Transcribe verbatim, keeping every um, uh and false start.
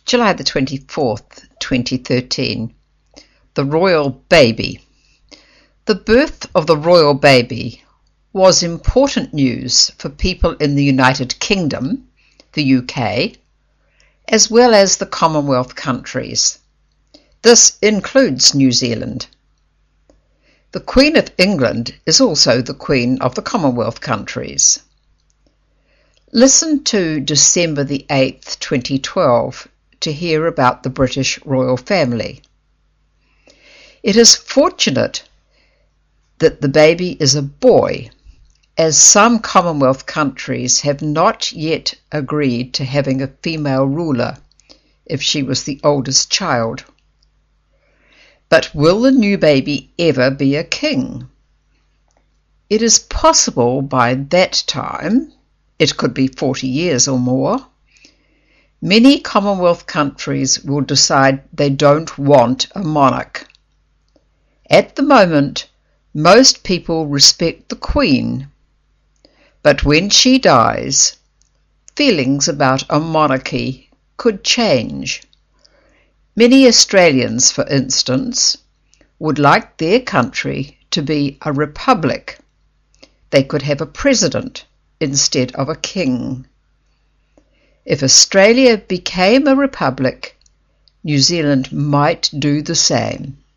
July the twenty-fourth, twenty thirteen. The Royal Baby. The birth of the Royal Baby was important news for people in the United Kingdom, the U K, as well as the Commonwealth countries. This includes New Zealand. The Queen of England is also the Queen of the Commonwealth countries. Listen to December the eighth, twenty twelve to hear about the British royal family. It is fortunate that the baby is a boy, as some Commonwealth countries have not yet agreed to having a female ruler if she was the oldest child. But will the new baby ever be a king? It is possible by that time, it could be forty years or more, many Commonwealth countries will decide they don't want a monarch. At the moment, most people respect the Queen, but when she dies, feelings about a monarchy could change. Many Australians, for instance, would like their country to be a republic. They could have a president instead of a king. If Australia became a republic, New Zealand might do the same.